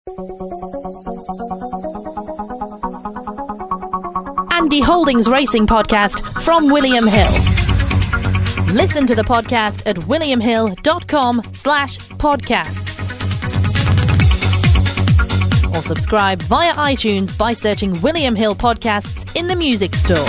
Andy Holdings Racing Podcast from William Hill. Listen to the podcast at williamhill.com/podcasts. Or subscribe via iTunes by searching William Hill Podcasts in the music store.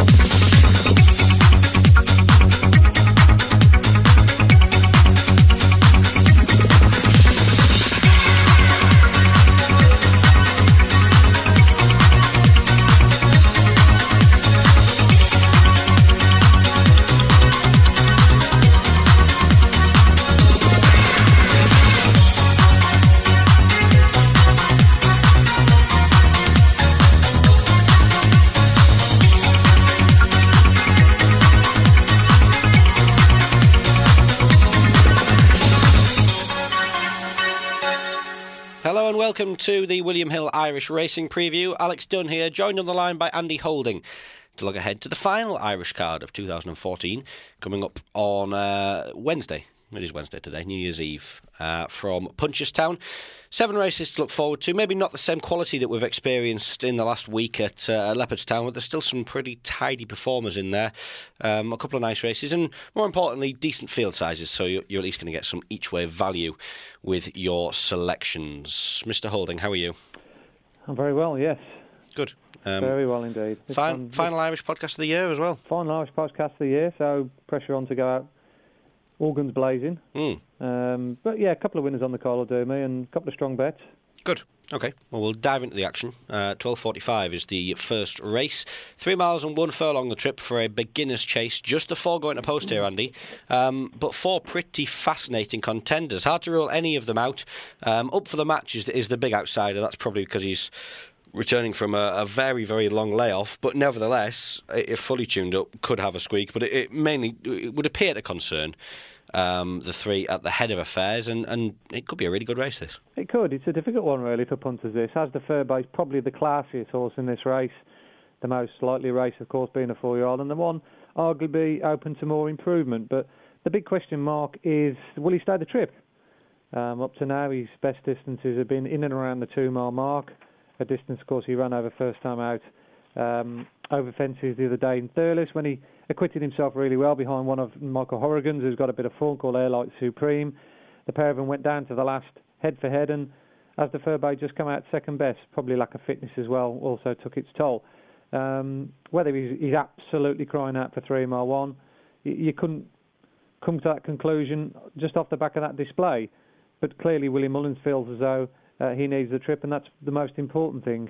Welcome to the William Hill Irish Racing Preview. Alex Dunn here, joined on the line by Andy Holding to look ahead to the final Irish card of 2014, coming up on Wednesday. It is Wednesday today, New Year's Eve, from Punchestown. 7 races to look forward to. Maybe not the same quality that we've experienced in the last week at Leopardstown, but there's still some pretty tidy performers in there. A couple of nice races, and more importantly, decent field sizes, so you're at least going to get some each-way value with your selections. Mr. Holding, how are you? I'm very well, yes. Good. Very well indeed. Final Irish podcast of the year as well. Final Irish podcast of the year, so pressure on to go out all guns blazing. But yeah, a couple of winners on the call will do me, and a couple of strong bets. Good. Okay, well, we'll dive into the action. 12:45 is the first race. 3 miles and 1 furlong the trip for a beginner's chase. Just the 4 going to post here, Andy. But 4 pretty fascinating contenders. Hard to rule any of them out. Up for the match is the big outsider. That's probably because he's returning from a very, very long layoff. But nevertheless, if fully tuned up, could have a squeak. But it would appear to concern the 3 at the head of affairs, and it could be a really good race, this. It could. It's a difficult one, really, for punters, this. As the Furbay's probably the classiest horse in this race, the most likely race, of course, being a 4-year-old, and the one arguably open to more improvement. But the big question mark is, will he stay the trip? Up to now, his best distances have been in and around the 2-mile mark, a distance, of course, he ran over first time out over fences the other day in Thurles, when he acquitted himself really well behind one of Michael Horrigan's, who's got a bit of form, called Airlight Supreme. The pair of them went down to the last head-for-head, and as the Furbay just come out second best, probably lack of fitness as well also took its toll. Whether he's absolutely crying out for 3 mile 1, you couldn't come to that conclusion just off the back of that display. But clearly William Mullins feels as though he needs the trip, and that's the most important thing.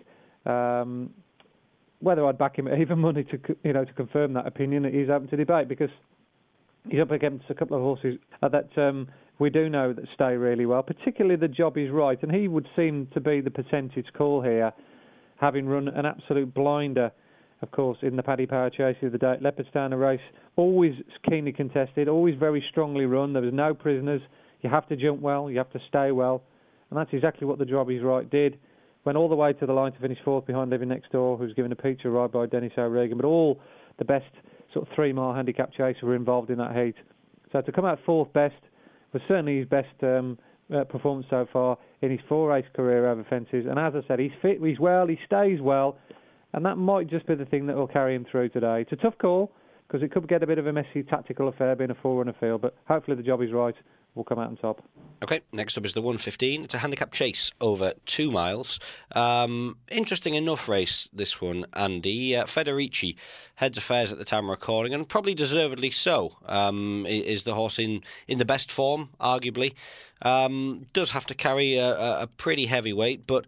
Whether I'd back him at even money to confirm that opinion is open to debate, because he's up against a couple of horses that we do know that stay really well, particularly the Job Is Right, and he would seem to be the percentage call here, having run an absolute blinder, of course, in the Paddy Power Chase the other day at Leopardstown, a race always keenly contested, always very strongly run. There was no prisoners. You have to jump well, you have to stay well, and that's exactly what the Job Is Right did. Went all the way to the line to finish 4th behind Living Next Door, who was given a picture ride by Dennis O'Regan. But all the best sort of 3-mile handicap chasers were involved in that heat. So to come out 4th best was certainly his best performance so far in his 4-race career over fences. And as I said, he's fit, he's well, he stays well, and that might just be the thing that will carry him through today. It's a tough call, because it could get a bit of a messy tactical affair being a 4-runner field, but hopefully the Job Is Right will come out on top. Okay, next up is the 1:15. It's a handicap chase over 2 miles. Interesting enough race, this one, Andy. Federici heads affairs at the time of recording, and probably deservedly so. Is the horse in the best form, arguably. Does have to carry a pretty heavy weight, but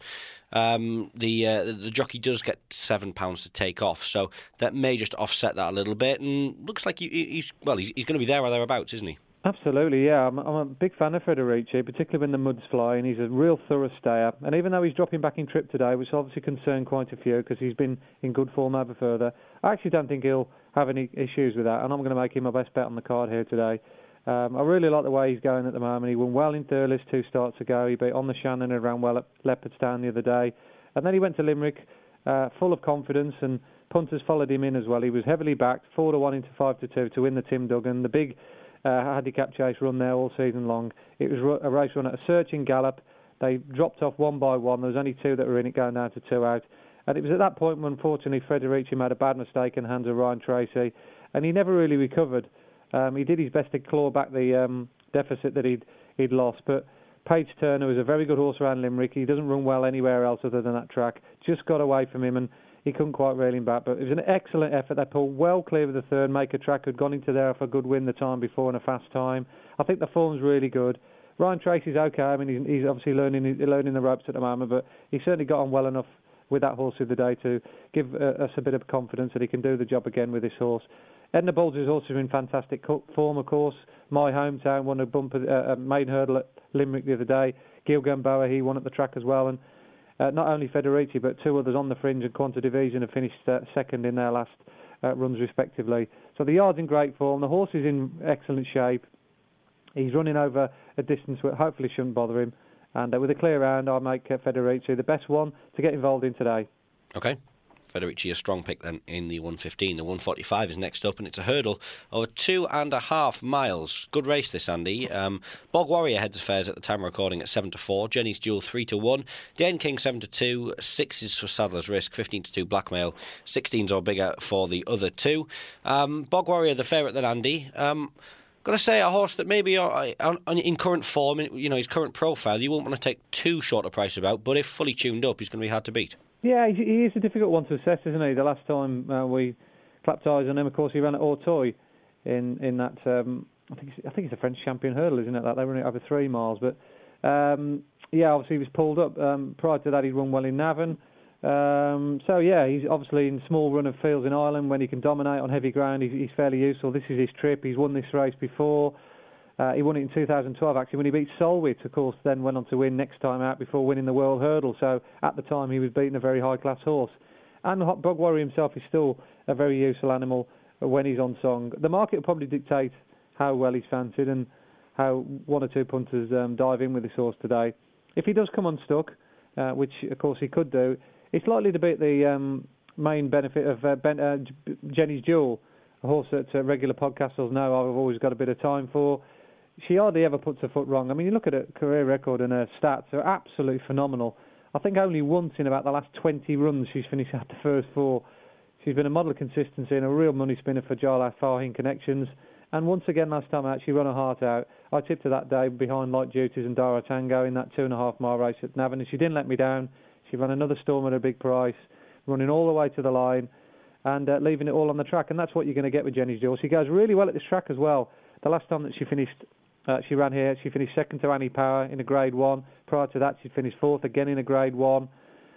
the jockey does get £7 to take off, so that may just offset that a little bit, and looks like he's going to be there or thereabouts, isn't he? Absolutely, yeah. I'm a big fan of Federici, particularly when the mud's flying. He's a real thorough stayer. And even though he's dropping back in trip today, which obviously concerned quite a few because he's been in good form over further, I actually don't think he'll have any issues with that. And I'm going to make him my best bet on the card here today. I really like the way he's going at the moment. He won well in Thurles 2 starts ago. He beat On the Shannon and ran well at Leopardstown the other day. And then he went to Limerick full of confidence, and punters followed him in as well. He was heavily backed, 4-1 into 5-2 to win the Tim Duggan. The big handicap chase run there all season long. It was a race run at a searching gallop, They dropped off one by one. There was only 2 that were in it, going down to 2 out. And it was at that point when, unfortunately, Federici made a bad mistake in the hands of Ryan Tracy, and he never really recovered. He did his best to claw back the deficit that he'd lost, but Page Turner was a very good horse around Limerick. He doesn't run well anywhere else other than that track. Just got away from him, and he couldn't quite reel him back. But it was an excellent effort. They pulled well clear of the third. Make a track had gone into there for a good win the time before in a fast time. I think the form's really good. Ryan Tracy's okay. I mean, he's obviously learning the ropes at the moment, but he certainly got on well enough with that horse of the day to give us a bit of confidence that he can do the job again with this horse. Edna Bulger's also in fantastic form, of course. My hometown won a maiden hurdle at Limerick the other day. Gil Gamboa, he won at the track as well. And not only Federici, but 2 others on the fringe and Quanta Division have finished second in their last runs respectively. So the yard's in great form. The horse is in excellent shape. He's running over a distance which hopefully shouldn't bother him. And with a clear round, I'll make Federici the best one to get involved in today. Okay. Federici a strong pick then in the 115. The 145 is next up, and it's a hurdle over 2.5 miles. Good race this, Andy. Bog Warrior heads affairs at the time of recording at 7-4. Jenny's Duel 3-1. Dane King 7-2. 6 is for Sadler's Risk. 15-2 Blackmail. 16s or bigger for the other 2. Bog Warrior the favourite then, Andy. Got to say, a horse that maybe in current form, his current profile, you won't want to take too short a price about, but if fully tuned up, he's going to be hard to beat. Yeah, he is a difficult one to assess, isn't he? The last time we clapped eyes on him, of course, he ran at Auteuil in that. I think he's a French champion hurdle, isn't it? That they run it over 3 miles, but obviously he was pulled up. Prior to that, he'd run well in Navan. He's obviously in small run of fields in Ireland when he can dominate on heavy ground. He's fairly useful. This is his trip. He's won this race before. He won it in 2012, actually, when he beat Solwit, of course, then went on to win next time out before winning the World Hurdle. So at the time, he was beating a very high-class horse. And Bog Warrior himself is still a very useful animal when he's on song. The market will probably dictate how well he's fancied and how 1 or 2 punters dive in with this horse today. If he does come unstuck, which, of course, he could do, it's likely to beat the main benefit of Jenny's Duel, a horse that regular podcasters know I've always got a bit of time for. She hardly ever puts her foot wrong. I mean, you look at her career record and her stats are absolutely phenomenal. I think only once in about the last 20 runs she's finished out the first 4. She's been a model of consistency and a real money spinner for Jarlath Farheen Connections. And once again, last time out, she ran her heart out. I tipped her that day behind Light Duties and Dara Tango in that 2.5 mile race at Navan, and she didn't let me down. She ran another storm at a big price, running all the way to the line and leaving it all on the track. And that's what you're going to get with Jenny's Duel. She goes really well at this track as well. The last time that she finished, she ran here, she finished second to Annie Power in a Grade 1. Prior to that, she finished 4th again in a Grade 1.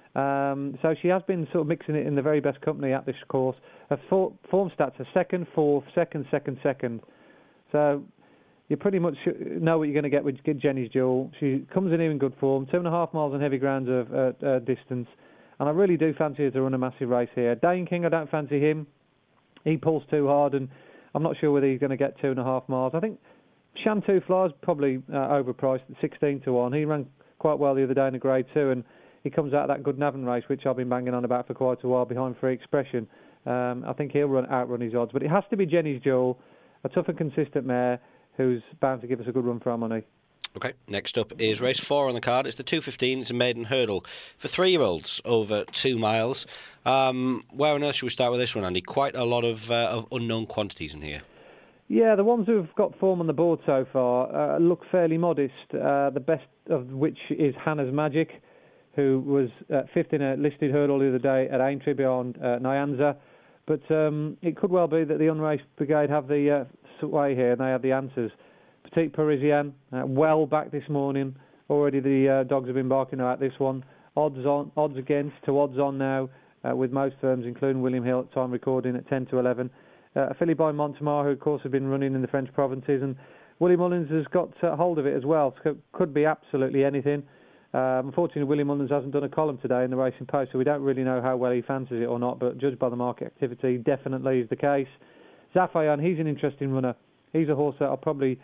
So she has been sort of mixing it in the very best company at this course. Her form stats are 2nd, 4th, 2nd, 2nd, 2nd. So you pretty much know what you're going to get with Jenny's Duel. She comes in here in good form, 2.5 miles on heavy grounds of distance. And I really do fancy her to run a massive race here. Dane King, I don't fancy him. He pulls too hard, and I'm not sure whether he's going to get 2.5 miles. I think Shantou Fly's probably overpriced at 16-1. He ran quite well the other day in a Grade 2, and he comes out of that good Navan race, which I've been banging on about for quite a while, behind Free Expression. I think he'll outrun his odds. But it has to be Jenny's Duel, a tough and consistent mare who's bound to give us a good run for our money. OK, next up is race 4 on the card. It's the 2:15. It's a maiden hurdle for 3-year-olds over 2 miles. Where on earth should we start with this one, Andy? Quite a lot of unknown quantities in here. Yeah, the ones who've got form on the board so far look fairly modest, the best of which is Hannah's Magic, who was 5th in a listed hurdle the other day at Aintree beyond Nyanza. But it could well be that the Unraced Brigade have the sway here, and they have the answers. Petite Parisienne, well back this morning. Already the dogs have been barking out this one. Odds against to odds on now with most firms, including William Hill at time recording at 10-11. A filly by Montemar, who of course have been running in the French provinces, and Willie Mullins has got hold of it as well. So could be absolutely anything. Unfortunately, Willie Mullins hasn't done a column today in the Racing Post, so we don't really know how well he fancies it or not, but judged by the market activity, definitely is the case. Zafayan, he's an interesting runner. He's a horse that I'll probably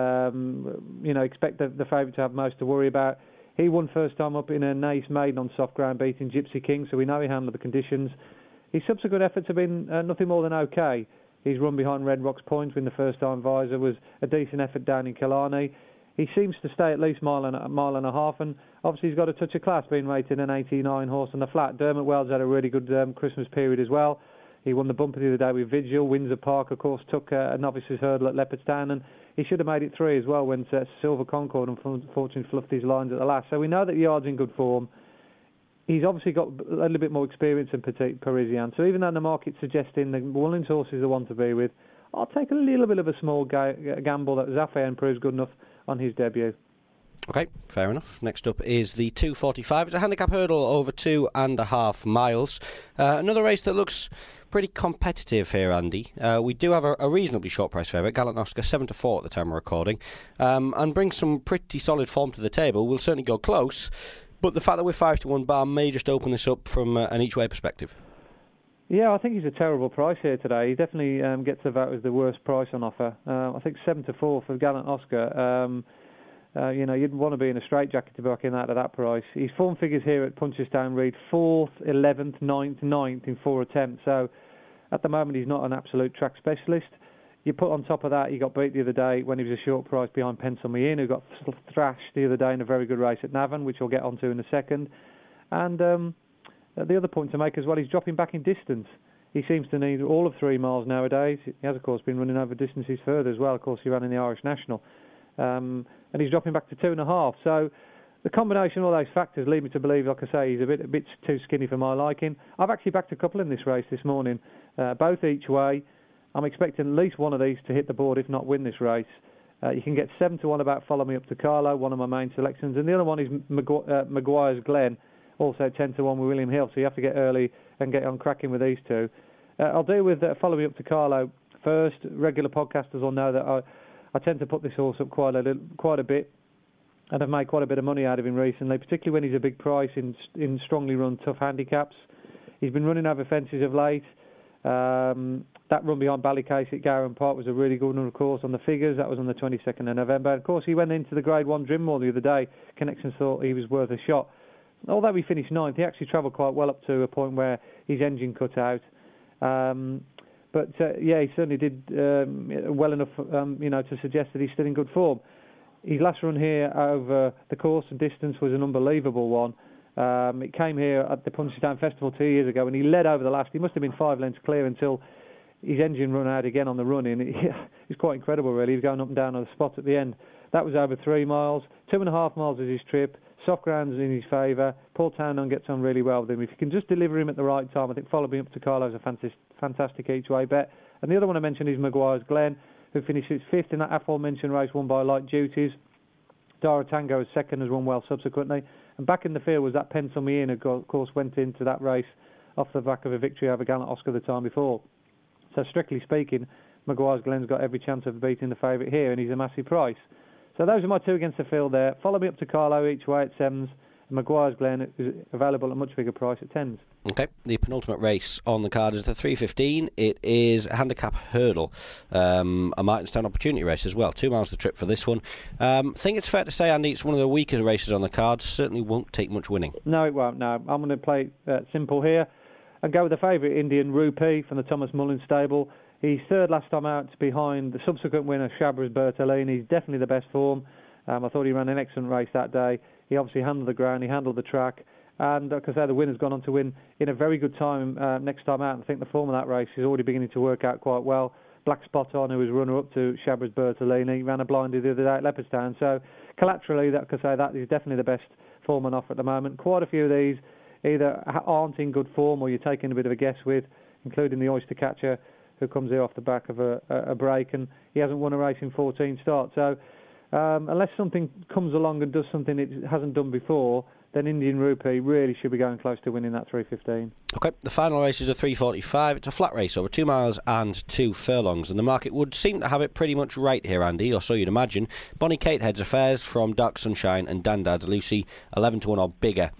expect the favourite to have most to worry about. He won first time up in a Naas Maiden on soft ground, beating Gypsy King, so we know he handled the conditions. His subsequent efforts have been nothing more than okay. He's run behind Red Rocks Point when the first time visor was a decent effort down in Killarney. he seems to stay at least mile and a half, and obviously he's got a touch of class, being rated an 89 horse on the flat. Dermot Wells had a really good Christmas period as well. He won the bumper the other day with Vigil. Windsor Park, of course, took a novice's hurdle at Leopardstown, and he should have made it 3 as well when Silver Concord unfortunately fluffed his lines at the last. So we know that Yard's in good form. He's obviously got a little bit more experience than Petit Parisian. So even though the market's suggesting the Woollands horse is the one to be with, I'll take a little bit of a small gamble that Zaffayan proves good enough on his debut. Okay, fair enough. Next up is the 245. It's a handicap hurdle over 2.5 miles. Another race that looks pretty competitive here, Andy. We do have a reasonably short price favourite, Gallant Oscar, 7-4 at the time of recording, and brings some pretty solid form to the table. We'll certainly go close, but the fact that we're 5-1 bar may just open this up from an each-way perspective. Yeah, I think he's a terrible price here today. He definitely gets the vote as the worst price on offer. I think 7-4 for Gallant Oscar. You'd want to be in a straitjacket to back in that at that price. His form figures here at Punchestown read 4th, 11th, 9th in 4 attempts. So at the moment he's not an absolute track specialist. You put on top of that, he got beat the other day when he was a short price behind Pencil Me In, who got thrashed the other day in a very good race at Navan, which we'll get onto in a second. And the other point to make as well, he's dropping back in distance. He seems to need all of 3 miles nowadays. He has, of course, been running over distances further as well. Of course, he ran in the Irish National. And he's dropping back to 2.5. So the combination of all those factors lead me to believe, like I say, he's a bit too skinny for my liking. I've actually backed a couple in this race this morning, both each way. I'm expecting at least one of these to hit the board, if not win this race. You can get 7-1 about Follow Me Up to Carlo, one of my main selections, and the other one is Maguire's Glen, also 10-1 with William Hill. So you have to get early and get on cracking with these two. I'll deal with Follow Me Up to Carlo first. Regular podcasters will know that I tend to put this horse up quite a bit, and I've made quite a bit of money out of him recently, particularly when he's a big price in strongly run tough handicaps. He's been running over fences of late. That run behind Ballycase at Gowran Park was a really good one, of course, on the figures. That was on the 22nd of November. Of course, he went into the Grade 1 Drimmoor the other day. Connections thought he was worth a shot. Although he finished 9th, he actually travelled quite well up to a point where his engine cut out. But he certainly did well enough, to suggest that he's still in good form. His last run here over the course and distance was an unbelievable one. It came here at the Punchestown Festival 2 years ago, and he led over the last. He must have been 5 lengths clear until his engine run out again on the run-in. It's quite incredible, really. He was going up and down on the spot at the end. That was over 3 miles. 2.5 miles is his trip. Soft ground's in his favour. Paul Townend gets on really well with him. If you can just deliver him at the right time, I think Follow Me Up to Carlo is a fantastic each-way bet. And the other one I mentioned is Maguire's Glen, who finishes 5th in that aforementioned race won by Light Duties. Dara Tango as second, has run well subsequently. And back in the field was that Pencil Me In, who, of course, went into that race off the back of a victory over Gallant Oscar the time before. So strictly speaking, Maguire's Glen's got every chance of beating the favourite here, and he's a massive price. So those are my two against the field there. Follow Me Up to Carlo each way at 7s. And Maguire's Glen is available at a much bigger price at 10s. Okay, the penultimate race on the card is the 3:15. It is a handicap hurdle, a Martinstown opportunity race as well. 2 miles the trip for this one. I think it's fair to say, Andy, it's one of the weaker races on the card. Certainly won't take much winning. No, it won't. No, I'm going to play simple here and go with the favourite, Indian Rupee from the Thomas Mullins stable. He's third last time out behind the subsequent winner, Shabras Bertolini. He's definitely the best form. I thought he ran an excellent race that day. He obviously handled the ground, he handled the track, and like I say, the winner's gone on to win in a very good time next time out. And I think the form of that race is already beginning to work out quite well. Black Spot On, who was runner-up to Shabras Bertolini, ran a blinded the other day at Leopardstown. So collaterally, like I say, that is definitely the best form on offer at the moment. Quite a few of these either aren't in good form or you're taking a bit of a guess with, including the Oyster Catcher, who comes here off the back of a break, and he hasn't won a race in 14 starts. So unless something comes along and does something it hasn't done before, then Indian Rupee really should be going close to winning that 3:15. Okay, the final race is a 3:45. It's a flat race over 2 miles and 2 furlongs, and the market would seem to have it pretty much right here, Andy, or so you'd imagine. Bonnie Kate heads affairs from Dark Sunshine and Dandad's Lucy, 11-1 or bigger.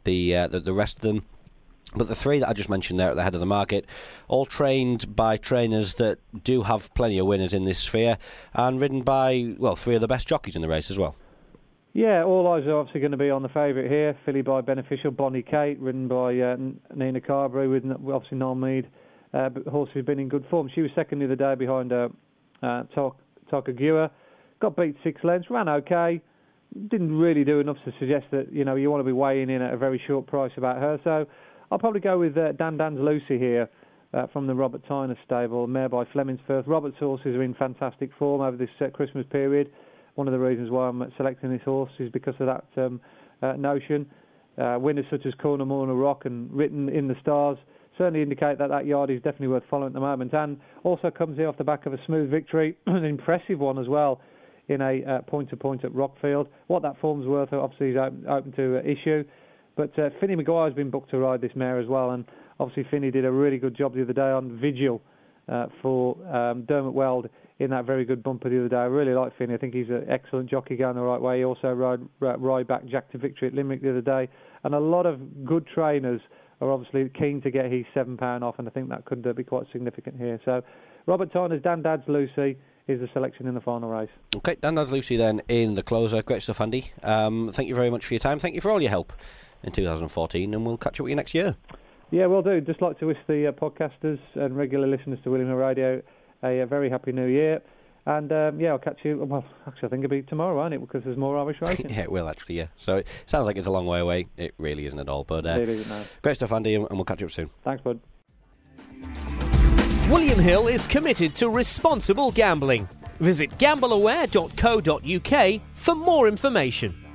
The rest of them. But the three that I just mentioned there at the head of the market, all trained by trainers that do have plenty of winners in this sphere, and ridden by, well, 3 of the best jockeys in the race as well. Yeah, all eyes are obviously going to be on the favourite here, Filly by Beneficial, Bonnie Kate, ridden by Nina Carberry, with obviously Noel Mead, but the horse who's been in good form. She was second the other day behind Takagua. got beat 6 lengths, ran okay. Didn't really do enough to suggest that, you want to be weighing in at a very short price about her. So I'll probably go with Dan Dan's Lucy here from the Robert Tyner stable, mare by Fleming's Firth. Robert's horses are in fantastic form over this Christmas period. One of the reasons why I'm selecting this horse is because of that notion. Winners such as Corner Rock and Written in the Stars certainly indicate that yard is definitely worth following at the moment, and also comes here off the back of a smooth victory, an impressive one as well, in a point-to-point at Rockfield. What that form's worth, obviously, is open to issue. But Finney Maguire's been booked to ride this mare as well, and obviously Finney did a really good job the other day on Vigil for Dermot Weld in that very good bumper the other day. I really like Finney. I think he's an excellent jockey going the right way. He also ride back Jack to victory at Limerick the other day. And a lot of good trainers are obviously keen to get his £7 off, and I think that could be quite significant here. So Robert Tyner's Dan Dad's Lucy is the selection in the final race. Okay, Dan Dad's Lucy then in the closer. Great stuff, Andy. Thank you very much for your time. Thank you for all your help in 2014, and we'll catch up with you next year. Yeah, will do. Just like to wish the podcasters and regular listeners to William Hill Radio a very happy new year. And I'll catch you. Well, actually, I think it'll be tomorrow, won't it? Because there's more Irish racing. Yeah, it will actually. Yeah. So it sounds like it's a long way away. It really isn't at all. But it isn't, no. Great stuff, Andy, and we'll catch up soon. Thanks, bud. William Hill is committed to responsible gambling. Visit gambleaware.co.uk for more information.